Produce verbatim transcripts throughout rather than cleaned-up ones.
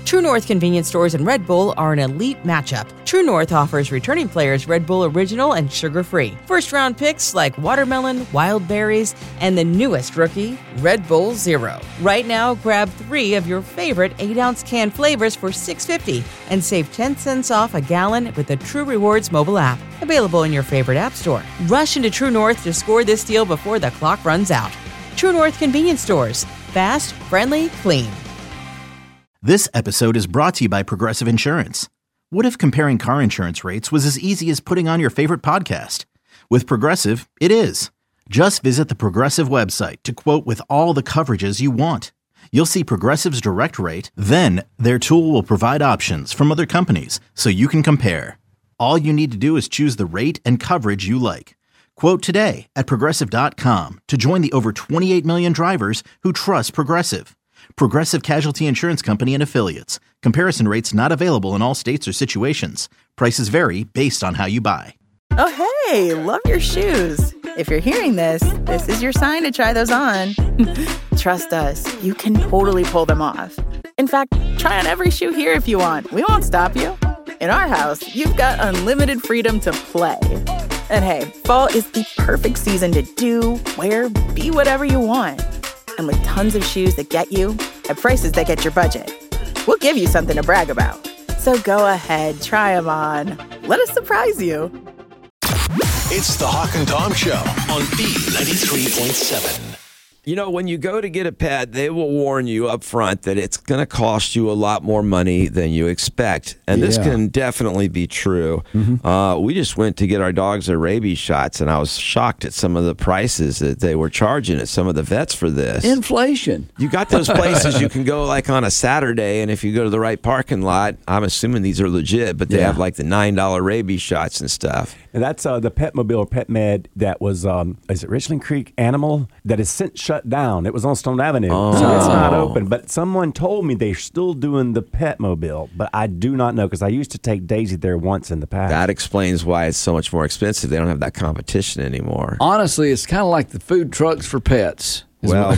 True North convenience stores and Red Bull are an elite matchup. True North offers returning players Red Bull Original and sugar-free. First-round picks like watermelon, wild berries, and the newest rookie, Red Bull Zero. Right now, grab three of your favorite eight-ounce can flavors for six dollars and fifty cents and save ten cents off a gallon with the True Rewards mobile app. Available in your favorite app store. Rush into True North to score this deal before the clock runs out. True North convenience stores. Fast, friendly, clean. This episode is brought to you by Progressive Insurance. What if comparing car insurance rates was as easy as putting on your favorite podcast? With Progressive, it is. Just visit the Progressive website to quote with all the coverages you want. You'll see Progressive's direct rate, then their tool will provide options from other companies so you can compare. All you need to do is choose the rate and coverage you like. Quote today at Progressive dot com to join the over twenty-eight million drivers who trust Progressive. Progressive Casualty Insurance Company and Affiliates. Comparison rates not available in all states or situations. Prices vary based on how you buy. Oh, hey, love your shoes. If you're hearing this, this is your sign to try those on. Trust us, you can totally pull them off. In fact, try on every shoe here if you want. We won't stop you. In our house, you've got unlimited freedom to play. And hey, fall is the perfect season to do, wear, be whatever you want. And with tons of shoes that get you at prices that get your budget, we'll give you something to brag about. So go ahead, try them on. Let us surprise you. It's the Hawk and Tom Show on B ninety-three point seven. You know, when you go to get a pet, they will warn you up front that it's going to cost you a lot more money than you expect. And this Yeah. can definitely be true. Mm-hmm. Uh, we just went to get our dogs their rabies shots, and I was shocked at some of the prices that they were charging at some of the vets for this. Inflation. You got those places you can go like on a Saturday, and if you go to the right parking lot, I'm assuming these are legit, but they Yeah. have like the nine dollar rabies shots and stuff. And that's uh, the Petmobile or Pet Med that was, um, is it Richland Creek Animal that is since shut down. It was on Stone Avenue. Oh. So it's not open. But someone told me they're still doing the Petmobile, but I do not know because I used to take Daisy there once in the past. That explains why it's so much more expensive. They don't have that competition anymore. Honestly, it's kind of like the food trucks for pets. Well,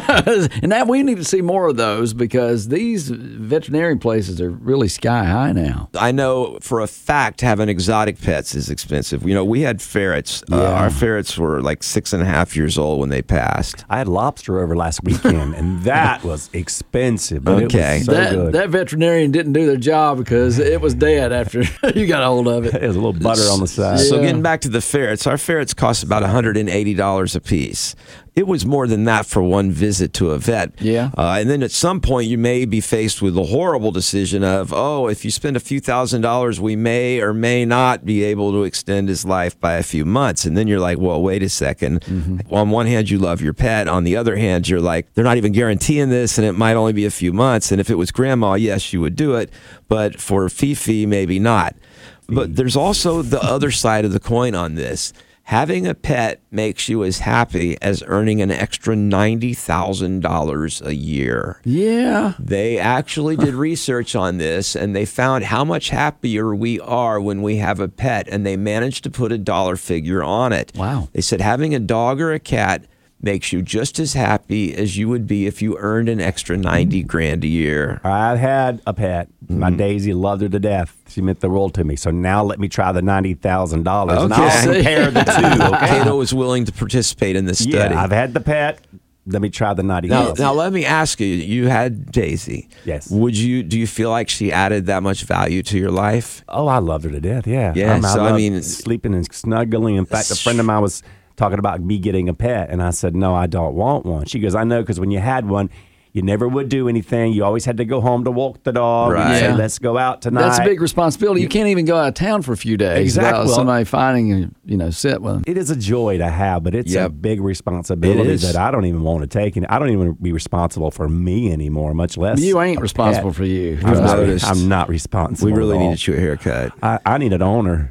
and that we need to see more of those because these veterinarian places are really sky high now. I know for a fact having exotic pets is expensive. You know, we had ferrets. Uh, Yeah. our ferrets were like six and a half years old when they passed. I had lobster over last weekend, and that was expensive. But Okay. It was so that good. that veterinarian didn't do their job because it was dead after you got a hold of it. It was a little butter on the side. So Yeah. getting back to the ferrets, our ferrets cost about one hundred eighty dollars a piece. It was more than that for one visit to a vet. Yeah. Uh, and then at some point, you may be faced with the horrible decision of, oh, if you spend a few thousand dollars, we may or may not be able to extend his life by a few months. And then you're like, well, wait a second. Mm-hmm. On one hand, you love your pet. On the other hand, you're like, they're not even guaranteeing this, and it might only be a few months. And if it was grandma, yes, you would do it. But for Fifi, maybe not. But there's also the other side of the coin on this. Having a pet makes you as happy as earning an extra ninety thousand dollars a year. Yeah. They actually did research on this, and they found how much happier we are when we have a pet, and they managed to put a dollar figure on it. Wow. They said having a dog or a cat makes you just as happy as you would be if you earned an extra ninety grand a year. I've had a pet. My Mm-hmm. Daisy loved her to death. She meant the world to me. So now let me try the ninety thousand dollars. And Okay. I'll compare the two. Okay? Cato was willing to participate in this study. Yeah, I've had the pet. Let me try the ninety Now, thousand. now let me ask you. You had Daisy. Yes. Would you? Do you feel like she added that much value to your life? Oh, I loved her to death. Yeah. Yeah, Um, so, I loved mean- sleeping and snuggling. In fact, a friend of mine was talking about me getting a pet, and I said, no, I don't want one. She goes, I know, because when you had one, you never would do anything. You always had to go home to walk the dog. Right. You'd say, Yeah. let's go out tonight. That's a big responsibility. You can't even go out of town for a few days Exactly. without Well- somebody finding you, you know, sit with them. It is a joy to have, but it's a Yep. big responsibility It is. that I don't even want to take. And I don't even be responsible for me anymore, much less. You ain't a responsible pet. for you. I'm I've not, noticed. I'm not responsible. We really at all. needed you a haircut. I, I need an owner.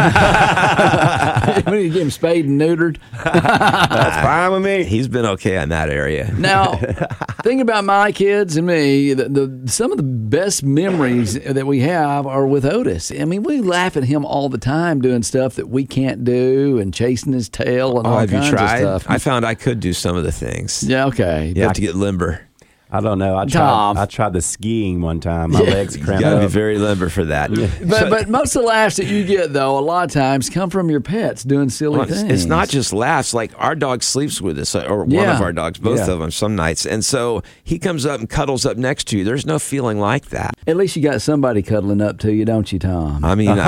We need to get him spayed and neutered. That's fine with me. He's been okay in that area. Now, thinking about my kids and me, the, the some of the best memories that we have are with Otis. I mean, we laugh at him all the time doing stuff that we can't do and chasing his tail and Oh, all have you kinds tried? of stuff. I found I could do some of the things. yeah, okay. You have to get limber. I don't know. I Tom. tried. I tried the skiing one time. My legs You cramped got to be up. very limber for that. But but most of the laughs that you get, though, a lot of times come from your pets doing silly Well, it's, things. it's not just laughs. Like our dog sleeps with us, or one Yeah. of our dogs, both Yeah. of them, some nights. And so he comes up and cuddles up next to you. There's no feeling like that. At least you got somebody cuddling up to you, don't you, Tom? I mean,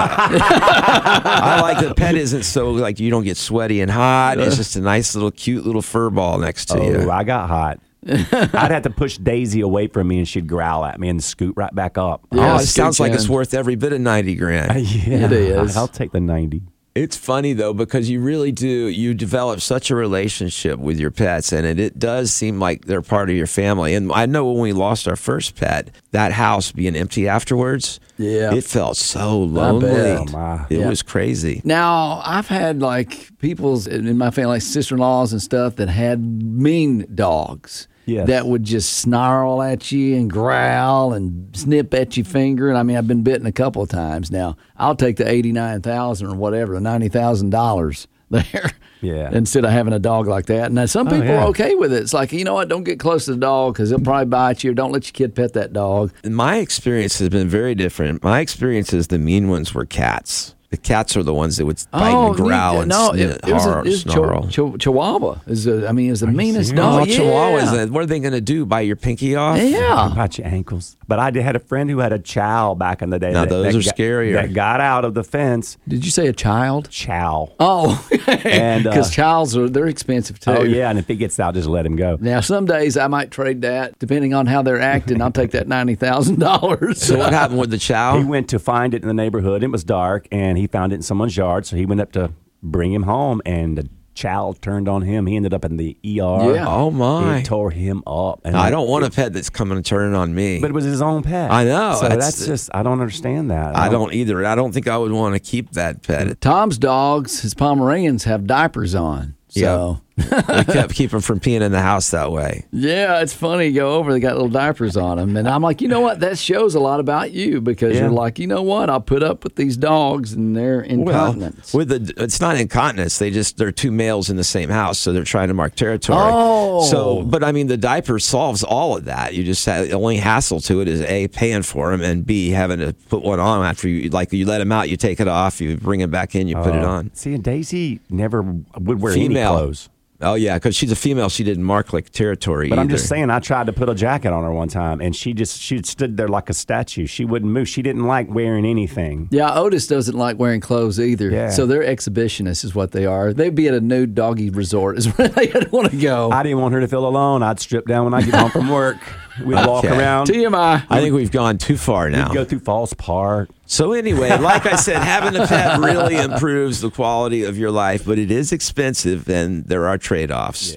I, I like the pet isn't so like you don't get sweaty and hot. It's just a nice little cute little fur ball next to Oh, you. I got hot. I'd have to push Daisy away from me, and she'd growl at me and scoot right back up. Yeah, oh, it sounds like scoot it's in. worth every bit of ninety grand. yeah, It is. I'll take the ninety. It's funny though because you really do you develop such a relationship with your pets, and it, it does seem like they're part of your family. And I know when we lost our first pet, that house being empty afterwards, Yeah. it felt so lonely. Oh, my. It Yeah. was crazy. Now, I've had like people's in my family, like sister-in-laws and stuff, that had mean dogs. Yes. That would just snarl at you and growl and snip at your finger. And I mean, I've been bitten a couple of times now. I'll take the eighty-nine thousand dollars or whatever, the ninety thousand dollars there. Yeah. Instead of having a dog like that. And now some people yeah. are okay with it. It's like, you know what? Don't get close to the dog because he'll probably bite you. Or don't let your kid pet that dog. My experience has been very different. My experience is the mean ones were cats. The cats are the ones that would bite and growl you- and no, snit, it, it was a, har- it was snarl. Chihu- Chihu- Chihuahua. Is a, I mean, it's the meanest serious? dog. Oh, yeah. Chihuahuas. What are they going to do? Bite your pinky off? Yeah. About your ankles. But I did had a friend who had a chow back in the day. Now, that, those that are got, scarier. That got out of the fence. Did you say a child? Chow. Oh, And, uh, because childs are they're expensive too. Oh yeah, and if he gets out, just let him go. Now some days I might trade that depending on how they're acting. I'll take that ninety thousand dollars. So what happened with the chow? He went to find it in the neighborhood. It was dark, and he found it in someone's yard. So he went up to bring him home, and the chow turned on him. He ended up in the E R. Yeah. Oh, my. It tore him up. And I don't want a pet that's coming and turning on me. But it was his own pet. I know. So That's- that's, just I don't understand that. I don't either. I don't think I would want to keep that pet. Tom's dogs, his Pomeranians, have diapers on. So We kept keep them from peeing in the house that way. yeah, it's funny. You go over, they got little diapers on them, and I'm like, you know what? That shows a lot about you because Yeah. you're like, you know what? I'll put up with these dogs and their incontinence. With the, it's not incontinence. They just they're two males in the same house, so they're trying to mark territory. Oh. so but I mean, the diaper solves all of that. You just have, the only hassle to it is A, paying for them, and B, having to put one on after you like you let them out, you take it off, you bring it back in, you put it Uh, on. See, and Daisy never would wear Female. any clothes. Oh yeah, because she's a female. She didn't mark like territory. But I'm either. just saying, I tried to put a jacket on her one time, and she just she stood there like a statue. She wouldn't move. She didn't like wearing anything. Yeah, Otis doesn't like wearing clothes either. Yeah. So they're exhibitionists is what they are. They'd be at a nude doggy resort is where they'd want to go. I didn't want her to feel alone. I'd strip down when I get home from work. We'd walk Okay. around. T M I. I think we've gone too far now. We'd go through Falls Park. So anyway, like I said, having a pet really improves the quality of your life, but it is expensive, and there are trade-offs.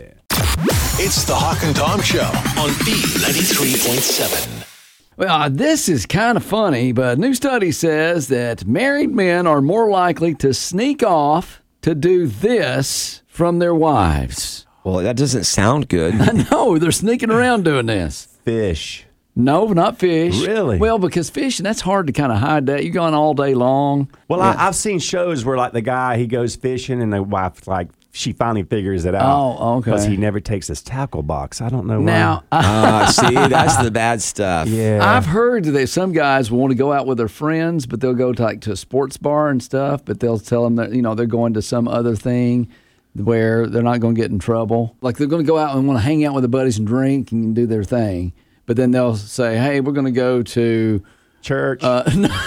It's the Hawk and Tom Show on B ninety-three point seven. Well, uh, this is kind of funny, but a new study says that married men are more likely to sneak off to do this from their wives. Well, that doesn't sound good. No, they're sneaking around doing this. Fish. No, not fish. Really? Well, because fishing, that's hard to kind of hide that. You're going all day long. Well, I, I've seen shows where like the guy he goes fishing and the wife like she finally figures it out. Oh, okay. Because he never takes his tackle box. I don't know why. Now, Ah, see, that's the bad stuff. yeah, I've heard that some guys want to go out with their friends, but they'll go to like to a sports bar and stuff, but they'll tell them that, you know, they're going to some other thing where they're not going to get in trouble. Like they're going to go out and want to hang out with their buddies and drink and do their thing. But then they'll say, hey, we're going to go to church. uh,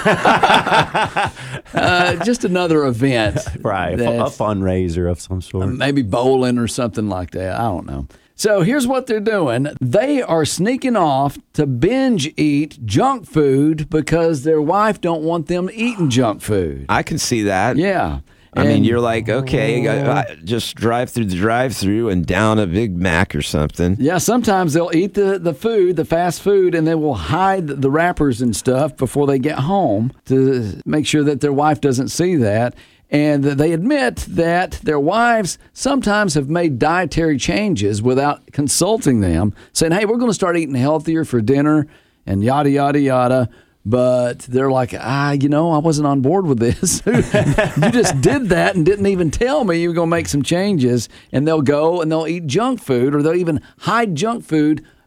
just another event. right, a, fu- a that's- fundraiser of some sort. Maybe bowling or something like that. I don't know. So here's what they're doing. They are sneaking off to binge eat junk food because their wife don't want them eating junk food. I can see that. Yeah. I mean, And- you're like, okay, I- I- just drive through the drive-through and down a Big Mac or something. Yeah, sometimes they'll eat the, the food, the fast food, and they will hide the wrappers and stuff before they get home to make sure that their wife doesn't see that. And they admit that their wives sometimes have made dietary changes without consulting them, saying, hey, we're going to start eating healthier for dinner and yada, yada, yada. But they're like, ah, you know, I wasn't on board with this. You just did that and didn't even tell me you were going to make some changes. And they'll go and they'll eat junk food, or they'll even hide junk food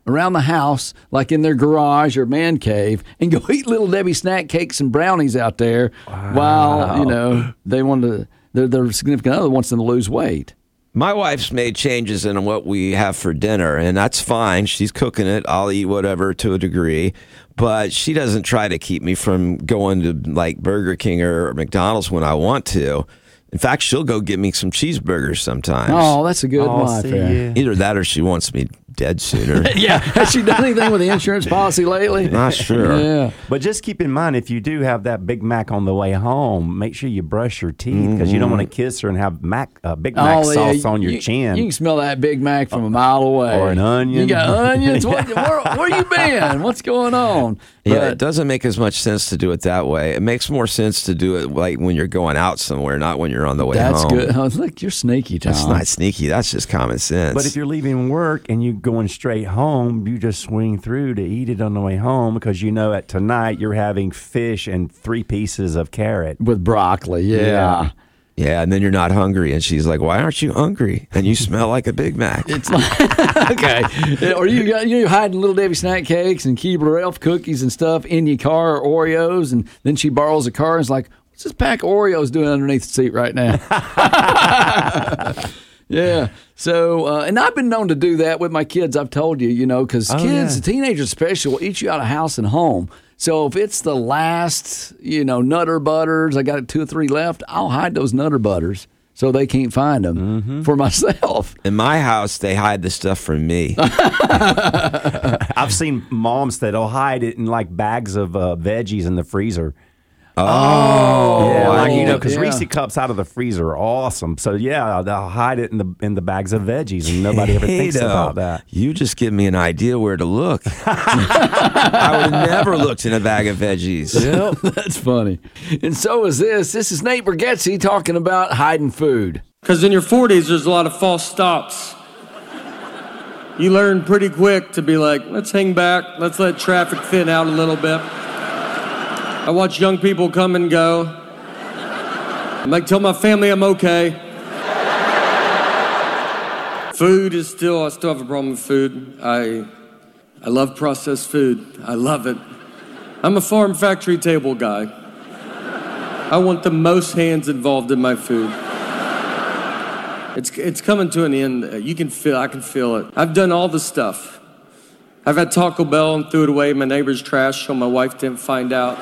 around the house, like in their garage or man cave, and go eat Little Debbie snack cakes and brownies out there wow. while, you know, they want to, their, their significant other wants them to lose weight. My wife's made changes in what we have for dinner, and that's fine. She's cooking it. I'll eat whatever to a degree. But she doesn't try to keep me from going to like Burger King or McDonald's when I want to. In fact, she'll go get me some cheeseburgers sometimes. Oh, that's a good oh, wife. yeah. Either that or she wants me dead sooner. Yeah. Has she done anything with the insurance policy lately? Not sure. Yeah. But just keep in mind, if you do have that Big Mac on the way home, make sure you brush your teeth because mm-hmm. you don't want to kiss her and have Mac uh, Big Mac oh, sauce yeah. on your you, chin. You can smell that Big Mac from a mile away. Or an onion. You got onions? What, where, where you been? What's going on? Yeah, But, it doesn't make as much sense to do it that way. It makes more sense to do it like when you're going out somewhere, not when you're on the way that's home. That's good. Oh, look, you're sneaky, Tom. That's not sneaky. That's just common sense. But if you're leaving work and you're going straight home, you just swing through to eat it on the way home because you know at tonight you're having fish and three pieces of carrot. With broccoli, yeah. Yeah. Yeah, and then you're not hungry, and she's like, "Why aren't you hungry?" And you smell like a Big Mac. It's like okay, or you got you hiding Little Debbie snack cakes and Keebler Elf cookies and stuff in your car or Oreos, and then she borrows a car and is like, "What's this pack of Oreos doing underneath the seat right now?" Yeah. So, uh, and I've been known to do that with my kids. I've told you, you know, because oh, kids, yeah. teenagers especially, will eat you out of house and home. So if it's the last, you know, Nutter Butters, I got two or three left, I'll hide those Nutter Butters so they can't find them mm-hmm. for myself. In my house, they hide the stuff from me. I've seen moms that'll hide it in like bags of uh, veggies in the freezer. Oh, yeah, like, you know, because yeah. Reese cups out of the freezer are awesome. So yeah, they'll hide it in the in the bags of veggies, and nobody ever thinks Hey, about that. You just give me an idea where to look. I would have never looked in a bag of veggies. Yep, that's funny. And so is this. This is Nate Bargatze talking about hiding food. Because in your forties, there's a lot of false stops. You learn pretty quick to be like, let's hang back, let's let traffic thin out a little bit. I watch young people come and go. I'm like, tell my family I'm okay. Food is still, I still have a problem with food. I, I love processed food. I love it. I'm a farm factory table guy. I want the most hands involved in my food. It's, it's coming to an end. You can feel, I can feel it. I've done all the stuff. I've had Taco Bell and threw it away in my neighbor's trash so my wife didn't find out.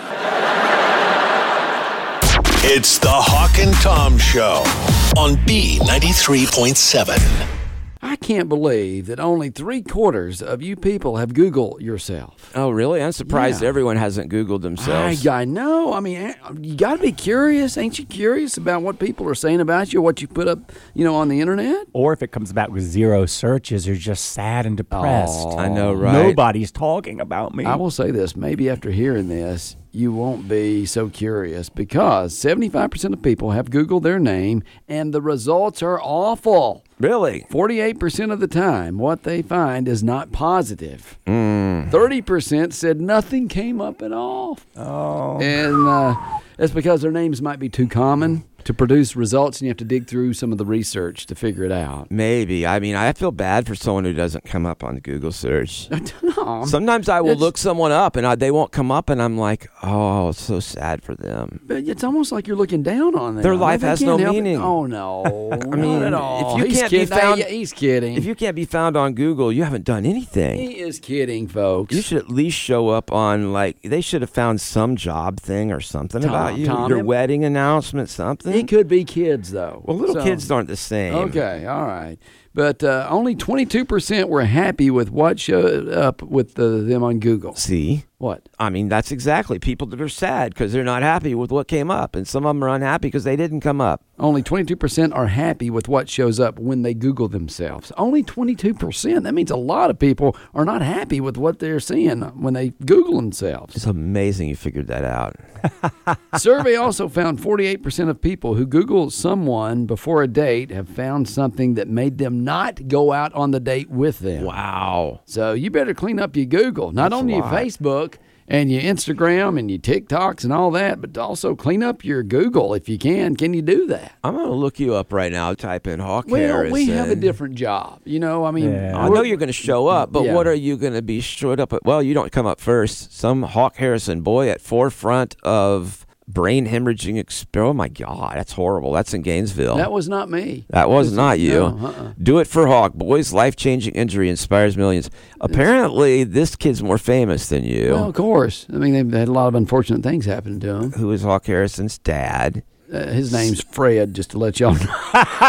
It's the Hawk and Tom Show on B ninety-three point seven. I can't believe that only three quarters of you people have Googled yourself. Oh, really? I'm surprised Yeah. everyone hasn't Googled themselves. I, I know. I mean, you got to be curious. Ain't you curious about what people are saying about you, what you put up, you know, on the internet? Or if it comes back with zero searches, you're just sad and depressed. Oh, I know, right? Nobody's talking about me. I will say this. Maybe after hearing this, you won't be so curious because seventy-five percent of people have Googled their name and the results are awful. Really? forty-eight percent of the time, what they find is not positive. Mm. thirty percent said nothing came up at all. Oh. And uh, that's because their names might be too common to produce results, and you have to dig through some of the research to figure it out. Maybe. I mean, I feel bad for someone who doesn't come up on Google search. No, Sometimes I will it's- look someone up and I, they won't come up, and I'm like, oh, it's so sad for them. but it's almost like you're looking down on them. Their life They has can't no help it. meaning. Oh, no. I mean, not at all. if you He's can't be kidding. found- Hey, he's kidding. If you can't be found on Google, you haven't done anything. He is kidding, folks. You should at least show up on, like, they should have found some job thing or something Tom, about you. Tom, Your it- wedding announcement, something. It could be kids, though. Well, little So- kids aren't the same. Okay, all right. But uh, only twenty-two percent were happy with what showed up with the, them on Google. See? What? I mean, that's exactly people that are sad because they're not happy with what came up. And some of them are unhappy because they didn't come up. Only twenty-two percent are happy with what shows up when they Google themselves. Only twenty-two percent. That means a lot of people are not happy with what they're seeing when they Google themselves. It's amazing you figured that out. Survey also found forty-eight percent of people who Google someone before a date have found something that made them not go out on the date with them. Wow. So you better clean up your Google, not That's only a your lot. Facebook and your Instagram and your TikToks and all that, but also clean up your Google if you can. Can you do that? I'm going to look you up right now. Type in Hawk Well, Harrison. we have a different job. You know, I mean, Yeah. I know you're going to show up, but Yeah. what are you going to be showed up at? Well, you don't come up first. Some Hawk Harrison boy at forefront of brain hemorrhaging. Exp- oh, my God. That's horrible. That's in Gainesville. that was not me. That was not you. No, uh-uh. Do it for Hawk. Boy's life-changing injury inspires millions. Apparently, this kid's more famous than you. Well, of course. I mean, they've had a lot of unfortunate things happen to him. Who is Hawk Harrison's dad? Uh, his name's Fred, just to let y'all know.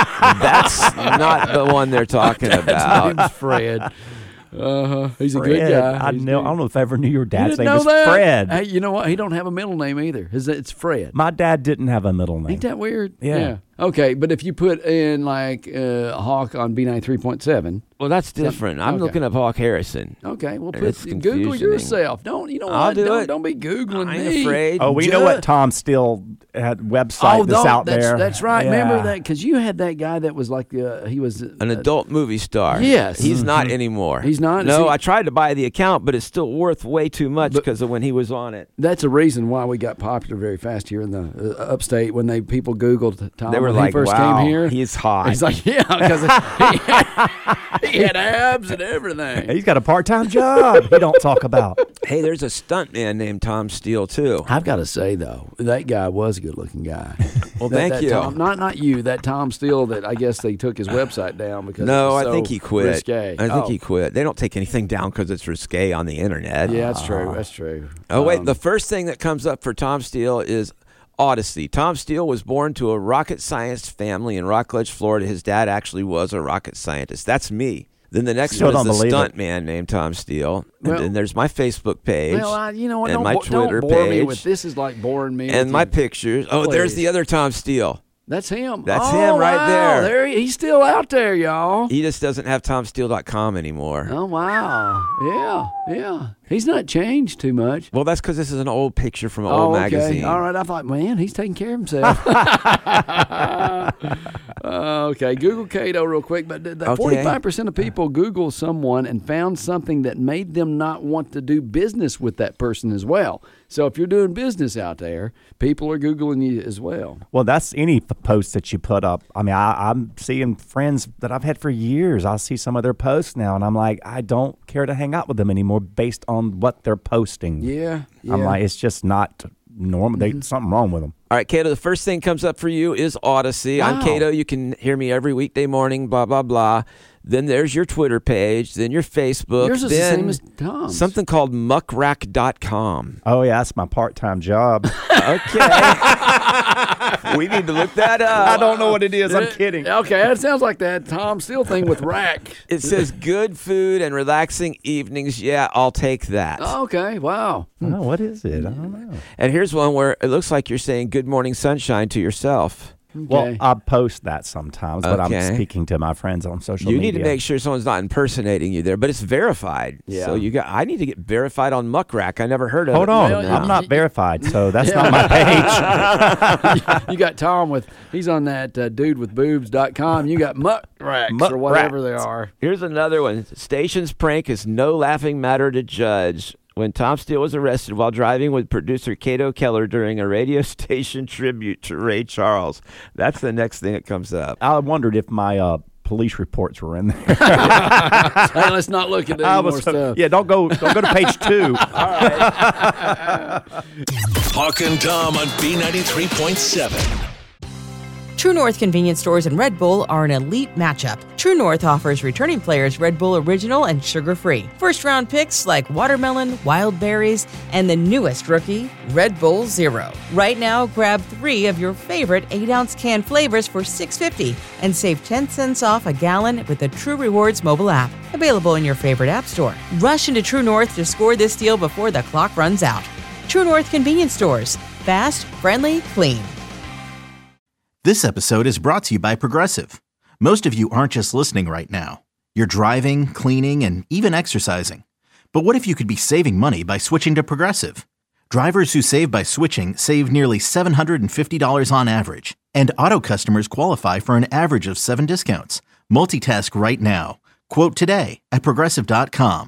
That's not the one they're talking His about. name's Fred. Uh-huh. He's a Fred. good guy. I, He's know, good. I don't know if I ever knew your You dad's didn't name know was that? Fred. Hey, you know what? He don't have a middle name either. His, it's Fred. My dad didn't have a middle name. Ain't that weird? Yeah. Okay, but if you put in like uh, Hawk on B ninety-three point seven, Well, that's different. I'm Okay. looking up Hawk Harrison. okay, well, put, It's Google confusing. yourself. Don't you know I'll what? do don't, it. don't be Googling I ain't me. afraid. Oh, we Ju- know what Tom Steele had website Oh, that's don't- out that's, there. That's right. Yeah. Remember that? Because you had that guy that was like, uh, he was An adult movie star. Yes. He's not Mhm. anymore. He's not? No, See- I tried to buy the account, but it's still worth way too much But- because of when he was on it. That's a reason why we got popular very fast here in the uh, upstate. When they people Googled Tom They were when like, he first wow, came here, he's hot. He's like, yeah, because he, had- he had abs and everything. He's got a part-time job he don't talk about. Hey, there's a stuntman named Tom Steele, too. I've got to say though, that guy was a good-looking guy. Well, That- thank that you. Tom, not not you. That Tom Steele. That I guess they took his website down because No, it was I so think he quit. Risque. I think Oh. he quit. They don't take anything down because it's risque on the internet. Yeah, that's true. That's true. Oh, wait. Um, The first thing that comes up for Tom Steele is Odyssey. Tom Steele was born to a rocket science family in Rockledge, Florida. His dad actually was a rocket scientist. That's me. Then the next Still one is don't the believe stunt it. man named Tom Steele. Well- and then there's my Facebook page. Well, I, you know what? and Don't, my bo- don't Twitter bore me page. with this. Is like boring me. and with my you. pictures. Oh, there's Please. the other Tom Steele. That's him. That's Oh, him right wow. there. There he, he's still out there, y'all. He just doesn't have tom steele dot com anymore. Oh wow. Yeah, yeah. He's not changed too much. Well, that's because this is an old picture from an Oh, old okay. magazine. All right. I thought, man, he's taking care of himself. Uh, okay. Google Cato real quick. But th- that Okay. forty-five percent of people Google someone and found something that made them not want to do business with that person as well. So if you're doing business out there, people are Googling you as well. Well, that's any f- post that you put up. I mean, I, I'm seeing friends that I've had for years. I'll see some of their posts now, and I'm like, I don't care to hang out with them anymore based on what they're posting. Yeah. yeah. I'm like, it's just not normal. Mm-hmm. There's something wrong with them. All right, Cato, the first thing comes up for you is Odyssey. I'm Wow. Cato. You can hear me every weekday morning, blah, blah, blah. Then there's your Twitter page, then your Facebook. Yours is the then same as Tom's. something called muckrack dot com. Oh, yeah, that's my part-time job. Okay. We need to look that up. I don't know what it is. I'm Uh, kidding. Okay, that sounds like that Tom Steele thing with Rack. It says good food and relaxing evenings. Yeah, I'll take that. Oh, okay, wow. Oh, what is it? I don't know. And here's one where it looks like you're saying good morning sunshine to yourself. Well, Okay. I post that sometimes, but Okay. I'm speaking to my friends on social You media. need to make sure someone's not impersonating you there, but it's verified. Yeah. So you got. I need to get verified on Muckrack. I never heard of Hold it. on. Well, I'm you- not you- verified, so that's not my page. You got Tom with, he's on that uh, dude with boobs dot com. You got Muck Racks Muck or whatever Racks. they are. Here's another one. Station's prank is no laughing matter to judge. When Tom Steele was arrested while driving with producer Cato Keller during a radio station tribute to Ray Charles. That's the next thing that comes up. I wondered if my uh, police reports were in there. Hey, let's not look at any I more was, stuff. yeah, don't go, don't go to page two. Hawk and Tom on B ninety-three point seven. True North convenience stores and Red Bull are an elite matchup. True North offers returning players Red Bull Original and sugar-free. First-round picks like watermelon, wild berries, and the newest rookie, Red Bull Zero. Right now, grab three of your favorite eight-ounce can flavors for six dollars and fifty cents and save ten cents off a gallon with the True Rewards mobile app. Available in your favorite app store. Rush into True North to score this deal before the clock runs out. True North convenience stores. Fast, friendly, clean. This episode is brought to you by Progressive. Most of you aren't just listening right now. You're driving, cleaning, and even exercising. But what if you could be saving money by switching to Progressive? Drivers who save by switching save nearly seven hundred fifty dollars on average. And auto customers qualify for an average of seven discounts. Multitask right now. Quote today at Progressive dot com.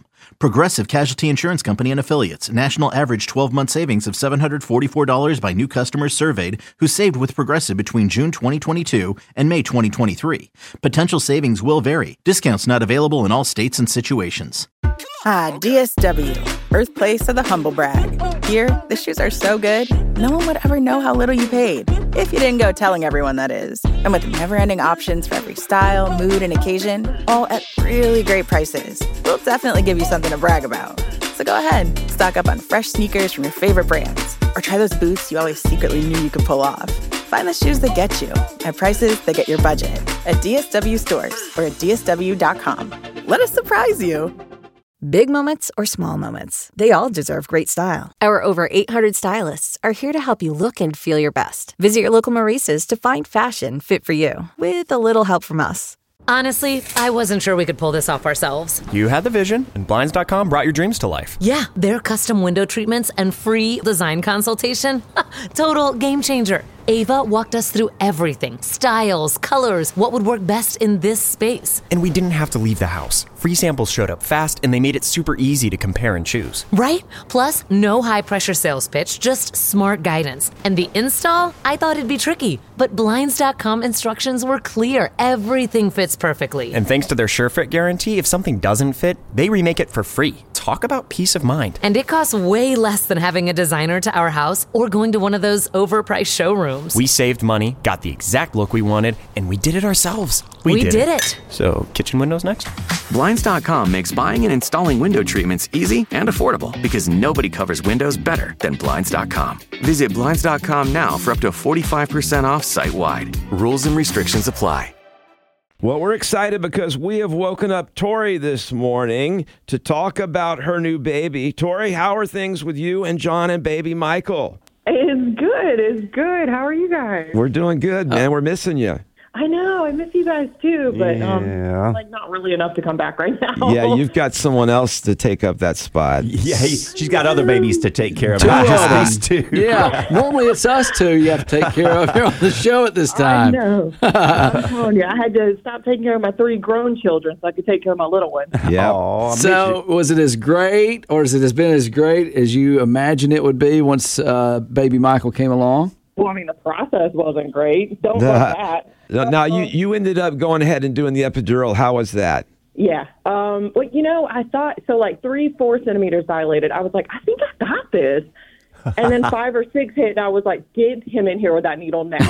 Progressive Casualty Insurance Company and Affiliates. National average twelve-month savings of seven hundred forty-four dollars by new customers surveyed who saved with Progressive between June twenty twenty-two and May twenty twenty-three. Potential savings will vary. Discounts not available in all states and situations. Ah, D S W, birthplace of the humble brag. Here, the shoes are so good, no one would ever know how little you paid. If you didn't go telling everyone, that is. And with never-ending options for every style, mood, and occasion, all at really great prices, we'll definitely give you something to brag about. So go ahead, stock up on fresh sneakers from your favorite brands, or try those boots you always secretly knew you could pull off. Find the shoes that get you at prices that get your budget at D S W stores or at D S W dot com. Let us surprise you. Big moments or small moments, they all deserve great style. Our over eight hundred stylists are here to help you look and feel your best. Visit your local Maurice's to find fashion fit for you, with a little help from us. Honestly, I wasn't sure we could pull this off ourselves. You had the vision, and Blinds dot com brought your dreams to life. Yeah, their custom window treatments and free design consultation. Total game changer. Ava walked us through everything. Styles, colors, what would work best in this space. And we didn't have to leave the house. Free samples showed up fast, and they made it super easy to compare and choose. Right? Plus, no high-pressure sales pitch, just smart guidance. And the install? I thought it'd be tricky. But Blinds dot com instructions were clear. Everything fits perfectly. And thanks to their SureFit guarantee, if something doesn't fit, they remake it for free. Talk about peace of mind. And it costs way less than having a designer to our house or going to one of those overpriced showrooms. We saved money, got the exact look we wanted, and we did it ourselves. We, we did, did it. it. So, kitchen windows next? Blinds dot com makes buying and installing window treatments easy and affordable because nobody covers windows better than Blinds dot com. Visit Blinds dot com now for up to forty-five percent off site-wide. Rules and restrictions apply. Well, we're excited because we have woken up Tori this morning to talk about her new baby. Tori, how are things with you and John and baby Michael? It's good. It's good. How are you guys? We're doing good, man. We're missing you. I know. I miss you guys too, but Yeah. um, like not really enough to come back right now. Yeah, you've got someone else to take up that spot. Yeah, he, she's got other babies to take care of, Two not of them. just these two. Yeah, normally it's us two you have to take care of here on the show at this I time. know. I'm telling you, I had to stop taking care of my three grown children so I could take care of my little one. Yeah. Aw, I miss So, was it as great, or has it has been as great as you imagined it would be once uh, baby Michael came along? Well, I mean, the process wasn't great. Don't love that. Now, you, you ended up going ahead and doing the epidural. How was that? Yeah. Um, well, you know, I thought, so like three, four centimeters dilated. I was like, I think I got this. And then five or six hit, and I was like, get him in here with that needle now.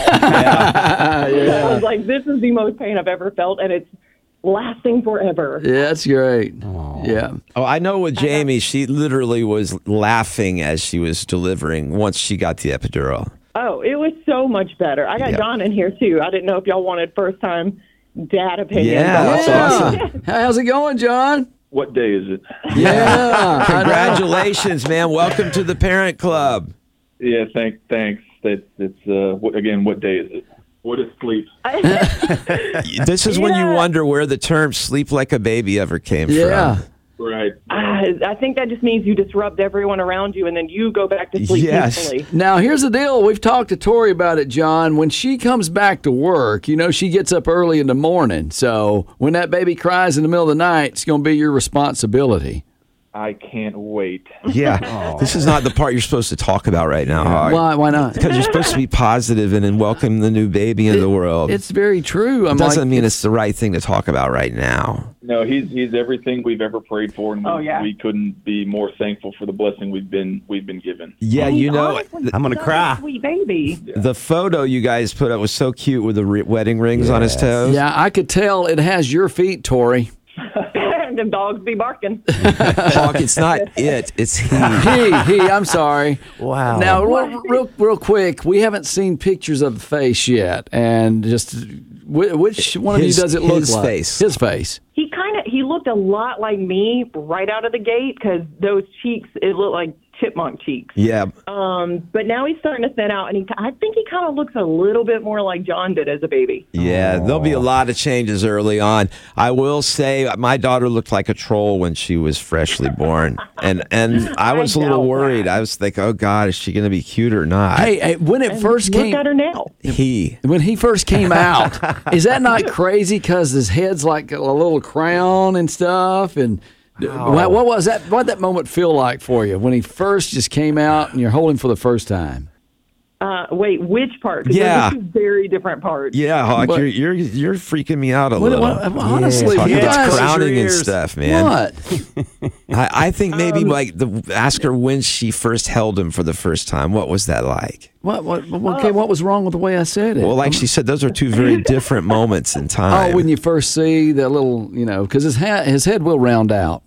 Yeah. Yeah. I was like, this is the most pain I've ever felt, and it's lasting forever. Yeah, that's great. Yeah. Oh, I know with Jamie, she literally was laughing as she was delivering once she got the epidural. Oh, it was so much better. I got Yeah. John in here, too. I didn't know if y'all wanted first-time dad opinions. Yeah, that's awesome. How's it going, John? What day is it? Yeah. Congratulations, man. Welcome to the Parent Club. Yeah, thank, thanks. That, it's, uh, what, again, what day is it? What is sleep? This is when you Yeah. wonder where the term sleep like a baby ever came Yeah. from. Right. I, I think that just means you disrupt everyone around you, and then you go back to sleep Yes. peacefully. Now, here's the deal. We've talked to Tori about it, John. When she comes back to work, you know, she gets up early in the morning. So when that baby cries in the middle of the night, it's going to be your responsibility. I can't wait. Yeah. This is not the part you're supposed to talk about right now. Hog. Why? Why not? Because you're supposed to be positive and then welcome the new baby into the world. It's very true. I'm It doesn't like, mean it's the right thing to talk about right now. No, he's he's everything we've ever prayed for, and we, Oh, yeah. we couldn't be more thankful for the blessing we've been we've been given. Yeah, He's you know, honestly I'm gonna such a cry. Sweet baby. the photo you guys put up was so cute with the re- wedding rings on his toes. Yeah, I could tell it has your feet, Tori. And them dogs be barking. Hawk, it's not it, it's he. he, he, I'm sorry. Wow. Now, real, real, real quick, we haven't seen pictures of the face yet, and just wh- which one His- of you does it look his like? face. His face. He kind of he looked a lot like me right out of the gate because those cheeks, it looked like chipmunk cheeks. Yeah. Um, but now he's starting to thin out, and he I think he kind of looks a little bit more like John did as a baby. Yeah, there'll be a lot of changes early on. I will say my daughter looked like a troll when she was freshly born. And and I was a little worried. I was like, oh, God, is she going to be cute or not? Hey, hey, when it And first look came, at her now. He. when he first came out, is that not crazy? Because his head's like a little crown and stuff, and What, what was that? What did that moment feel like for you when he first just came out and you're holding for the first time? Uh, wait, which part? 'Cause Yeah. those are two very different parts. Yeah, Hawk, But- you're you're you're freaking me out a What- little. what- honestly, Talking you about guys- crowning and stuff, man. What? I, I think maybe Um, like the ask her when she first held him for the first time. What was that like? What? What? Okay, what was wrong with the way I said it? Well, like she said, those are two very different moments in time. Oh, when you first see that little, you know, because his, ha- his head will round out.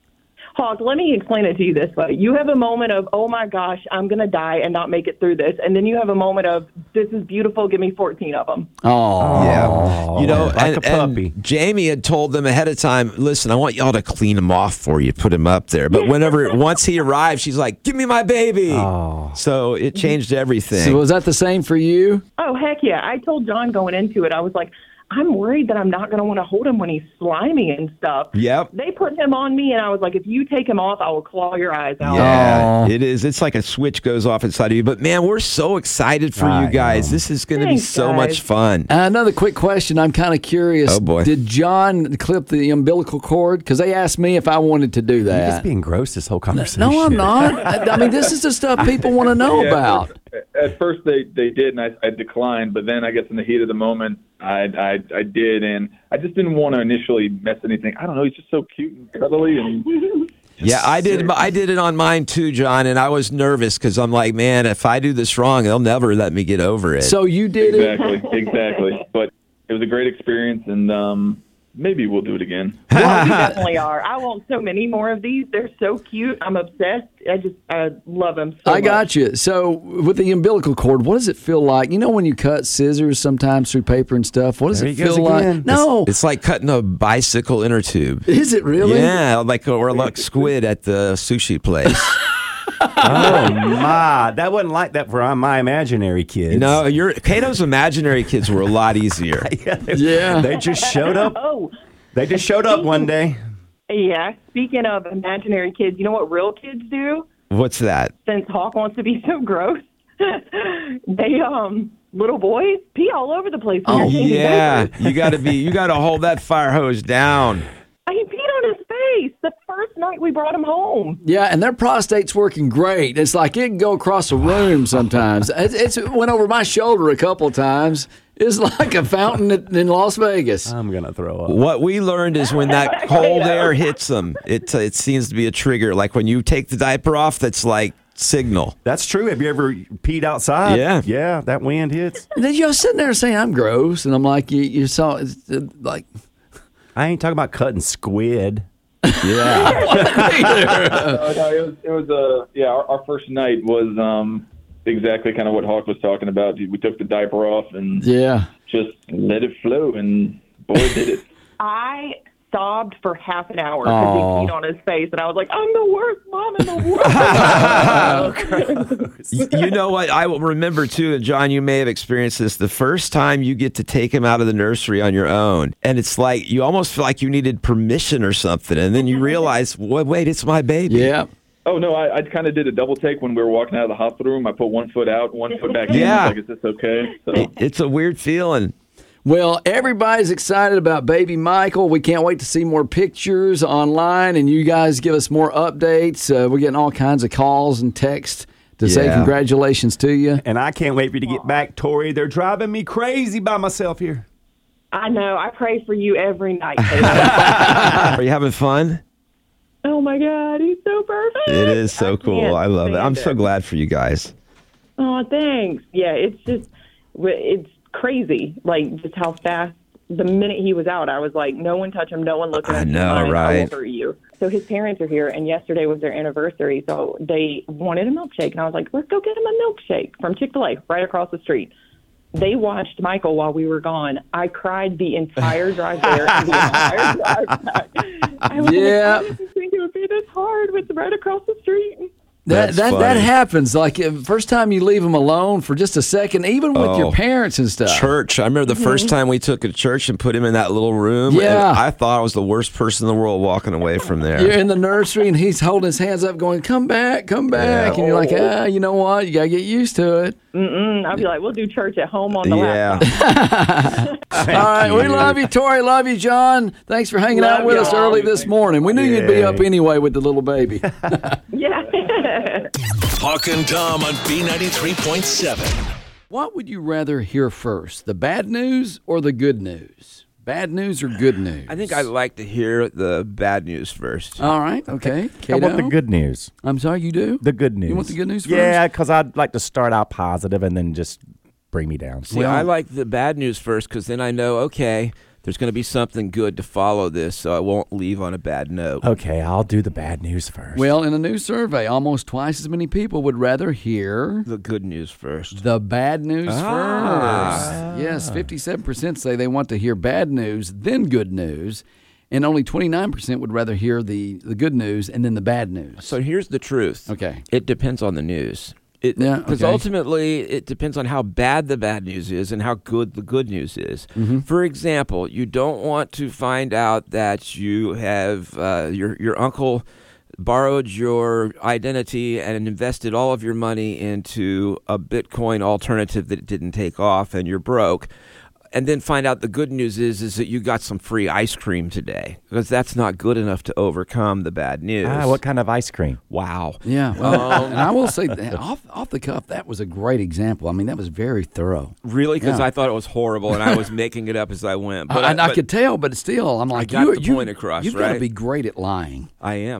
Hawk, let me explain it to you this way. You have a moment of, oh my gosh, I'm going to die and not make it through this. And then you have a moment of, this is beautiful, give me fourteen of them. Oh. Yeah. You know, like and, a puppy. and Jamie had told them ahead of time, listen, I want y'all to clean him off for you, put him up there. But whenever, once he arrived, she's like, give me my baby. Oh. So it changed everything. So was that the same for you? Oh, heck yeah. I told John going into it, I was like, I'm worried that I'm not going to want to hold him when he's slimy and stuff. Yep. They put him on me, and I was like, if you take him off, I will claw your eyes out. Yeah, it is. It's like a switch goes off inside of you. But man, we're so excited for I you guys. know. This is going to be Thanks, so guys. much fun. Uh, another quick question. I'm kind of curious. Oh, boy. Did John clip the umbilical cord? Because they asked me if I wanted to do You're just that. being gross this whole conversation. No, I'm not. I, I mean, this is the stuff people want to know Yeah, about. At first, they, they did, and I, I declined. But then, I guess in the heat of the moment, I I, I did, and I just didn't want to initially mess anything. I don't know. He's just so cute and cuddly, and Yeah, I did. I did it on mine too, John, and I was nervous because I'm like, man, if I do this wrong, they'll never let me get over it. So you did it? exactly, exactly. But it was a great experience, and um, maybe we'll do it again. Well, we definitely are. I want so many more of these. They're so cute. I'm obsessed. I just I love them so I much. got you. So with the umbilical cord, what does it feel like? You know when you cut scissors sometimes through paper and stuff, what does There it he goes feel again. like? No. It's like cutting a bicycle inner tube. Is it really? Yeah, like or like squid at the sushi place. Oh my, that wasn't like that for my imaginary kids. No, your Kato's imaginary kids were a lot easier. yeah, they, Yeah. they just showed up. Oh, They just showed up one day. yeah. Speaking of imaginary kids, you know what real kids do? What's that? Since Hawk wants to be so gross, they um little boys pee all over the place. when Oh, you're changing Yeah, diapers. you got to be. You got to hold that fire hose down. He peed on his face the first night we brought him home. Yeah, and their prostate's working great. It's like it can go across the room sometimes. It's, it's it went over my shoulder a couple of times. It's like a fountain in in Las Vegas. I'm gonna throw up. What we learned is when that cold air hits them, it it seems to be a trigger. Like when you take the diaper off, that's like signal. That's true. Have you ever peed outside? Yeah. Yeah, that wind hits. And then you're sitting there saying I'm gross, and I'm like, you, you saw it's, uh, like. I ain't talking about cutting squid. Yeah. no, no, it was, it was uh, yeah, our, our first night was um, exactly kind of what Hawk was talking about. We took the diaper off and Yeah. just let it flow, and boy, did it. I sobbed for half an hour Aw. because he peed on his face, and I was like, I'm the worst mom in the world. You you know what? I will remember too, and John, you may have experienced this. The first time you get to take him out of the nursery on your own, and it's like you almost feel like you needed permission or something, and then you realize, wait, wait it's my baby. Yeah. Oh no, I, I kind of did a double take when we were walking out of the hospital room. I put one foot out, one foot back in. Yeah. I was like, is this okay? So. It- it's a weird feeling. Well, everybody's excited about baby Michael. We can't wait to see more pictures online, and you guys give us more updates. Uh, we're getting all kinds of calls and texts to say Yeah. congratulations to you. And I can't wait for you to get back, Tori. They're driving me crazy by myself here. I know. I pray for you every night. Are you having fun? Oh my God, he's so perfect. It is so I cool. can't I love it. stand I'm so glad for you guys. Oh, thanks. Yeah, it's just, it's crazy. Like, just how fast, the minute he was out, I was like, no one touch him, no one look at him. I know, Fine, I right? won't hurt you. So his parents are here, and yesterday was their anniversary, so they wanted a milkshake, and I was like, let's go get him a milkshake from Chick-fil-A right across the street. They watched Michael while we were gone. I cried the entire drive there and the entire drive back. I was Yeah. like, I didn't think it would be this hard with right across the street. That That's that, funny. that happens. Like uh, first time you leave them alone for just a second, even with Oh. your parents and stuff. Church. I remember the first time we took it to church and put him in that little room. Yeah. And I thought I was the worst person in the world walking away from there. You're in the nursery and he's holding his hands up, going, "Come back, come back," Yeah. and you're like, "Ah, you know what? You gotta get used to it." Mm-mm. I'll be like, we'll do church at home on the Yeah. laptop. All right, we love you, Tori. Love you, John. Thanks for hanging Love out with us y'all. early this morning. We knew you'd be Yeah. up anyway with the little baby. Yeah. Hawk and Tom on B ninety-three point seven. What would you rather hear first, the bad news or the good news? Bad news or good news? I think I'd like to hear the bad news first. All right, okay. I want the Kato? good news. I'm sorry, you do? The good news. You want the good news first? Yeah, because I'd like to start out positive and then just bring me down. See, I like the bad news first because then I know, okay, there's going to be something good to follow this, so I won't leave on a bad note. Okay, I'll do the bad news first. Well, in a new survey, almost twice as many people would rather hear The good news first. the bad news Ah. first. Yes, fifty-seven percent say they want to hear bad news, then good news, and only twenty-nine percent would rather hear the, the good news and then the bad news. So here's the truth. Okay. It depends on the news. It, Yeah, Because okay. ultimately, it depends on how bad the bad news is and how good the good news is. Mm-hmm. For example, you don't want to find out that you have uh, your your uncle borrowed your identity and invested all of your money into a Bitcoin alternative that didn't take off, and you're broke. And then find out the good news is is that you got some free ice cream today, because that's not good enough to overcome the bad news. Ah, what kind of ice cream? Wow. Yeah, well, and I will say, that off off the cuff, that was a great example. I mean, that was very thorough. Really? Because Yeah. I thought it was horrible, and I was making it up as I went. But I, and I could tell, but still, I'm like, got you, the you, point across, you've got to right? be great at lying. I am.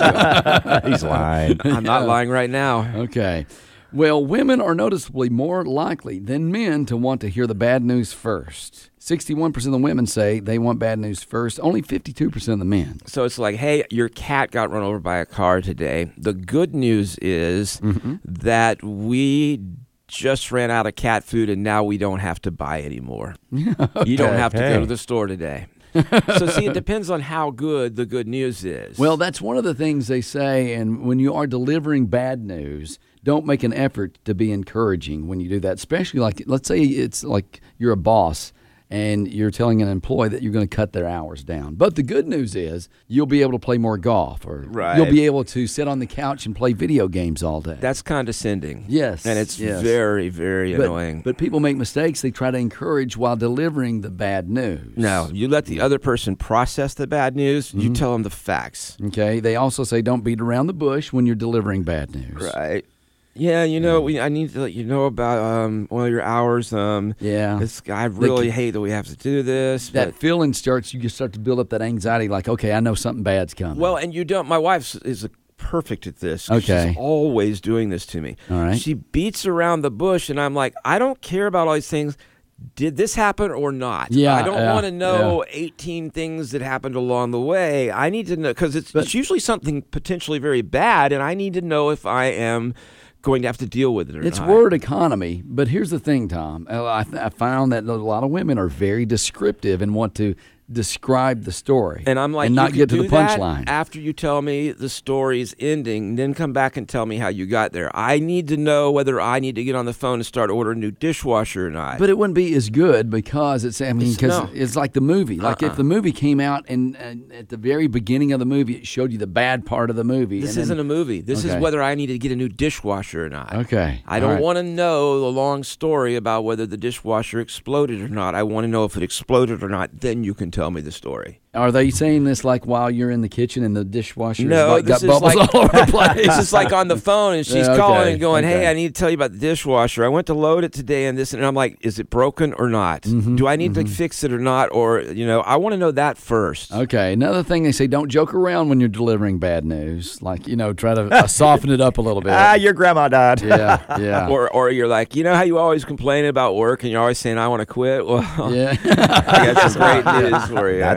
He's lying. I'm not lying right now. Okay. Well, women are noticeably more likely than men to want to hear the bad news first. sixty-one percent of the women say they want bad news first. Only fifty-two percent of the men. So it's like, hey, your cat got run over by a car today. The good news is Mm-hmm. that we just ran out of cat food, and now we don't have to buy anymore. You don't have to Hey. go to the store today. So see, it depends on how good the good news is. Well, that's one of the things they say. And when you are delivering bad news, don't make an effort to be encouraging when you do that. Especially like, let's say it's like you're a boss and you're telling an employee that you're going to cut their hours down. But the good news is you'll be able to play more golf, or Right. you'll be able to sit on the couch and play video games all day. that's condescending. Yes, And it's yes. very, very but, annoying. But people make mistakes. They try to encourage while delivering the bad news. No, you let the other person process the bad news. Mm-hmm. You tell them the facts. Okay. They also say don't beat around the bush when you're delivering bad news. Right. Yeah, you know, we, I need to let you know about um, one of your hours. Um, Yeah. It's, I really hate that we have to do this. That but- feeling starts, you just start to build up that anxiety like, okay, I know something bad's coming. well, and you don't. My wife is a, perfect at this. Okay. She's always doing this to me. All right. She beats around the bush, and I'm like, I don't care about all these things. Did this happen or not? Yeah, I don't yeah, want to know eighteen things that happened along the way. I need to know, because it's, it's usually something potentially very bad, and I need to know if I am going to have to deal with it or It's not. word economy, but here's the thing, Tom. Uh, I, I found that a lot of women are very descriptive and want to describe the story, And I'm like, and you not can get to do the that punchline. after you tell me the story's ending, then come back and tell me how you got there. I need to know whether I need to get on the phone and start ordering a new dishwasher or not. But it wouldn't be as good because it's, I mean, It's- because no. it's like the movie. Like Uh-uh. if the movie came out and, and at the very beginning of the movie, it showed you the bad part of the movie. This and then- isn't a movie. This Okay. is whether I need to get a new dishwasher or not. Okay. I All don't right. want to know the long story about whether the dishwasher exploded or not. I want to know if it exploded or not. Then you can tell me the story. Are they saying this like while you're in the kitchen and the dishwasher No, is like, this got is bubbles like all over the place? this is like on the phone, and she's Yeah, okay, calling and going, okay. "Hey, I need to tell you about the dishwasher. I went to load it today, and this." And I'm like, "Is it broken or not? Mm-hmm, Do I need to fix it or not? Or you know, I want to know that first." Okay. Another thing they say, don't joke around when you're delivering bad news. Like, you know, try to uh, soften it up a little bit. Ah, your grandma died. Yeah, yeah. Or, or you're like, you know how you always complain about work, and you're always saying, "I want to quit." Well, yeah. I got some great news for you. That's And- funny,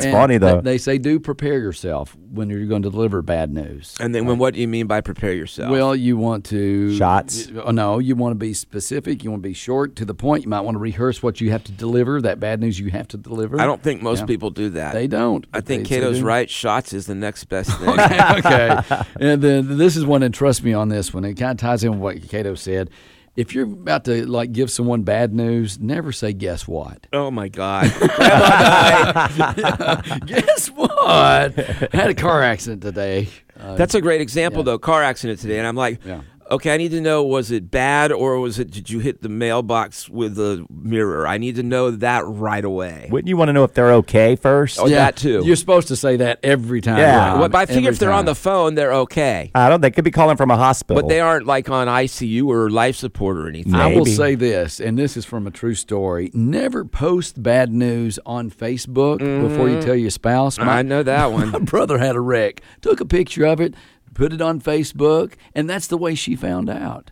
though. They, they say do prepare yourself when you're going to deliver bad news. And then, when, what do you mean by prepare yourself? Well, you want to shots. You, no, you want to be specific. You want to be short to the point. You might want to rehearse what you have to deliver. That bad news you have to deliver. I don't think most yeah. people do that. They don't. I think they, Cato's they right. Shots is the next best thing. Okay. And then this is one, and trust me on this one. It kind of ties in with what Cato said. If you're about to like give someone bad news, never say guess what. Oh my God! Guess what? I had a car accident today. Uh, That's a great example, yeah. though. Car accident today, and I'm like, yeah. okay, I need to know: was it bad, or was it? Did you hit the mailbox with a mirror? I need to know that right away. Wouldn't you want to know if they're okay first? Oh, yeah, that too. You're supposed to say that every time. Yeah. Well, but I figure every if they're time. on the phone, they're okay. I don't. They could be calling from a hospital, But they aren't like on I C U or life support or anything. I will Maybe. say this, and this is from a true story. Never post bad news on Facebook before you tell your spouse. My, I know that one. My brother had a wreck. Took a picture of it, put it on Facebook, and that's the way she found out.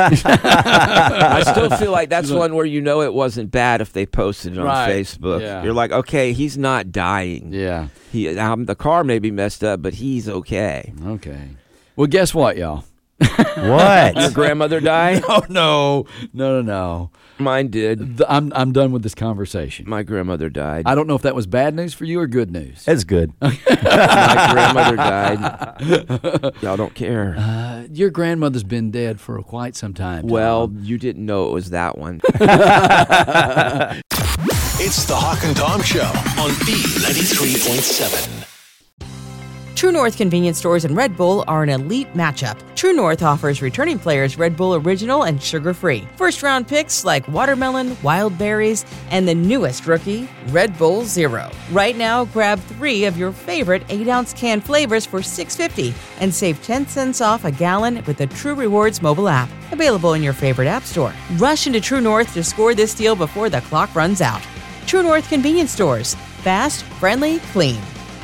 I still feel like that's one where you know it wasn't bad if they posted it on Right. Facebook. Yeah. You're like, okay, he's not dying. Yeah. He um, the car may be messed up, but he's okay. Okay. Well, guess what, y'all? What? Your grandmother died? Oh no, no, no, no. Mine did. The- I'm I'm done with this conversation. My grandmother died. I don't know if that was bad news for you or good news. That's good. My grandmother died. Y'all don't care. Uh, your grandmother's been dead for quite some time. Tom. Well, you didn't know it was that one. It's the Hawk and Tom Show on B ninety-three point seven. True North convenience stores and Red Bull are an elite matchup. True North offers returning players Red Bull Original and sugar-free. First-round picks like watermelon, wild berries, and the newest rookie, Red Bull Zero. Right now, grab three of your favorite eight-ounce can flavors for six dollars and fifty cents and save ten cents off a gallon with the True Rewards mobile app. Available in your favorite app store. Rush into True North to score this deal before the clock runs out. True North convenience stores. Fast, friendly, clean.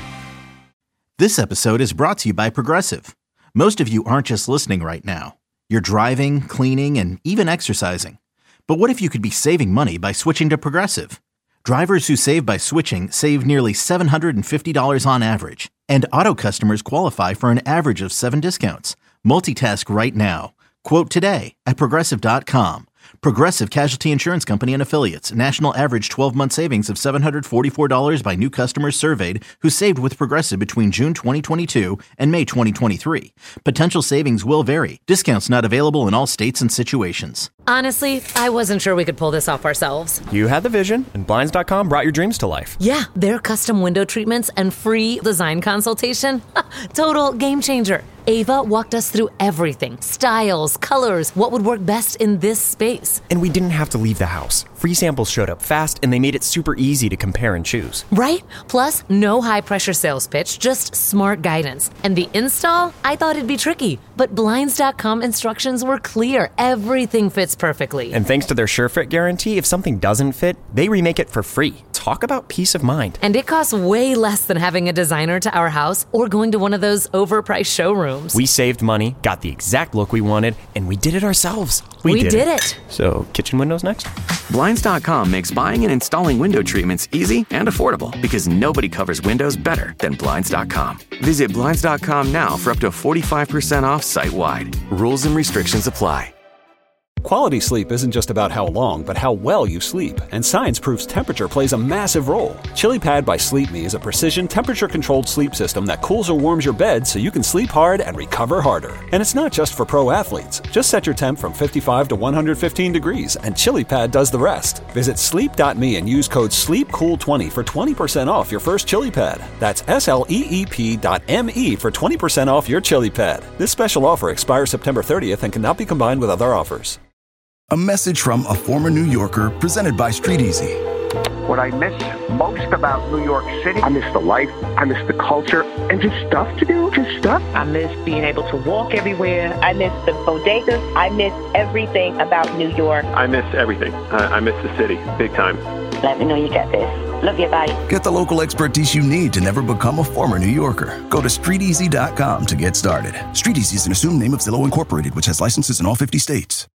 This episode is brought to you by Progressive. Most of you aren't just listening right now. You're driving, cleaning, and even exercising. But what if you could be saving money by switching to Progressive? Drivers who save by switching save nearly seven hundred fifty dollars on average. And auto customers qualify for an average of seven discounts. Multitask right now. Quote today at Progressive dot com. Progressive Casualty Insurance Company and Affiliates. National average twelve-month savings of seven hundred forty-four dollars by new customers surveyed who saved with Progressive between June twenty twenty-two and May twenty twenty-three. Potential savings will vary. Discounts not available in all states and situations. Honestly, I wasn't sure we could pull this off ourselves. You had the vision, and Blinds dot com brought your dreams to life. Yeah, their custom window treatments and free design consultation. Total game changer. Ava walked us through everything. Styles, colors, what would work best in this space. And we didn't have to leave the house. Free samples showed up fast, and they made it super easy to compare and choose. Right? Plus, no high-pressure sales pitch, just smart guidance. And the install? I thought it'd be tricky. But Blinds dot com instructions were clear. Everything fits perfectly. And thanks to their SureFit guarantee, if something doesn't fit, they remake it for free. Talk about peace of mind. And it costs way less than having a designer to our house or going to one of those overpriced showrooms. We saved money, got the exact look we wanted, and we did it ourselves. We, we did, did it. it. So, kitchen windows next? Blinds dot com makes buying and installing window treatments easy and affordable because nobody covers windows better than Blinds dot com. Visit Blinds dot com now for up to forty-five percent off site-wide. Rules and restrictions apply. Quality sleep isn't just about how long, but how well you sleep. And science proves temperature plays a massive role. ChiliPad by Sleep Me is a precision temperature-controlled sleep system that cools or warms your bed so you can sleep hard and recover harder. And it's not just for pro athletes. Just set your temp from fifty-five to one hundred fifteen degrees, and ChiliPad does the rest. Visit sleep dot me and use code sleep cool twenty for twenty percent off your first ChiliPad. That's S L E E P dot M E for twenty percent off your ChiliPad. This special offer expires September thirtieth and cannot be combined with other offers. A message from a former New Yorker presented by Street Easy. What I miss most about New York City, I miss the life, I miss the culture, and just stuff to do, just stuff. I miss being able to walk everywhere. I miss the bodegas. I miss everything about New York. I miss everything. I, I miss the city, big time. Let me know you got this. Love you, bye. Get the local expertise you need to never become a former New Yorker. Go to street easy dot com to get started. Street Easy is an assumed name of Zillow Incorporated, which has licenses in all fifty states.